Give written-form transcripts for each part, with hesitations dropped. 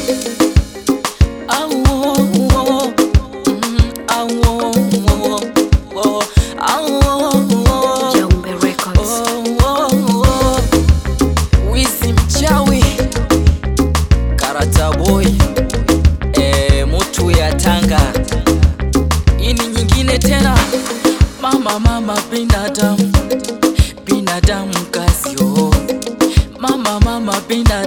Wizi mchawi Karata boy mutu ya Tanga. Ini nyingine tena mama binadamu kasio. Mama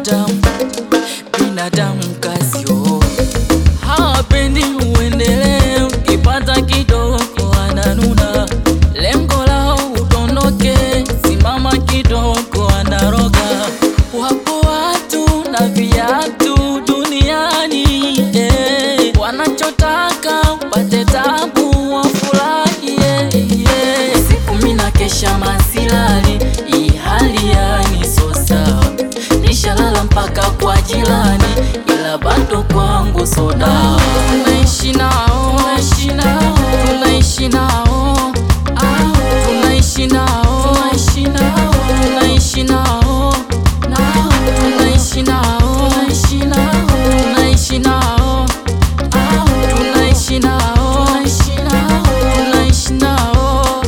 binadamu kasio. Hapendi uendelee, ukipata kidogo ananuna. Lengo lao utondoke, simama kidogo anaroga. Wapo watu na viatu duniani, wanachotaka upate tabu wafurahi, Siku mina kesha masilali, hii hali yani so sawa. Nishalala mpaka kwa jirani, ila bado kwangu so dawa. Tunaishi nao, tunaishi nao, tunaishi nao, tunaishi nao, tunaishi nao, tunaishi nao, tunaishi nao, tunaishi nao, tunaishi nao, tunaishi nao, tunaishi nao.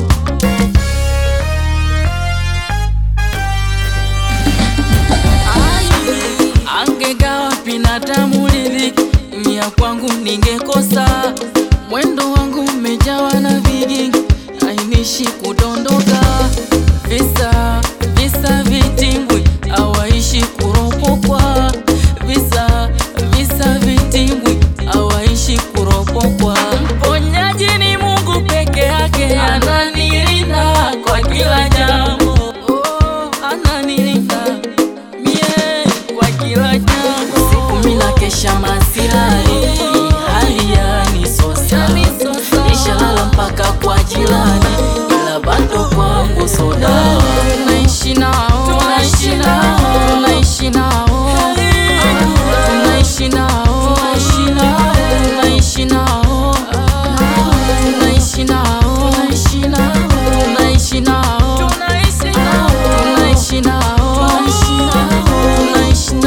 Angegawa binadamu riziki, mia kwangu ningekosa. Mwendo wangu umejawa na vigingi, hainishi kudondoka. Visa vitimbwi, hawaishi kuropokwa. Visa vitimbwi, hawaishi kuropokwa. Mponyaji ni Mungu peke yake, ananilinda kwa kila jambo. Ananilinda mie kwa kila jambo. Siku mina kesha masilali, hali yani so sawa. Nishalala mpaka kwa jirani, ila bado kwangu so dawa. Tunaishi nao, tunaishi nao, tunaishi nao, tunaishi nao, tunaishi nao, tunaishi nao, tunaishi nao, tunaishi nao, tunaishi nao, tunaishi nao, tunaishi nao, tunaishi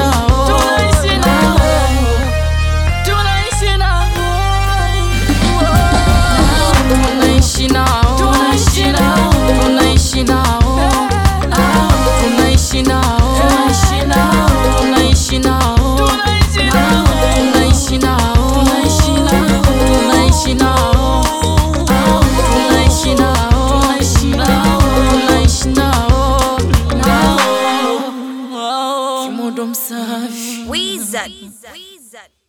nao. Wizard.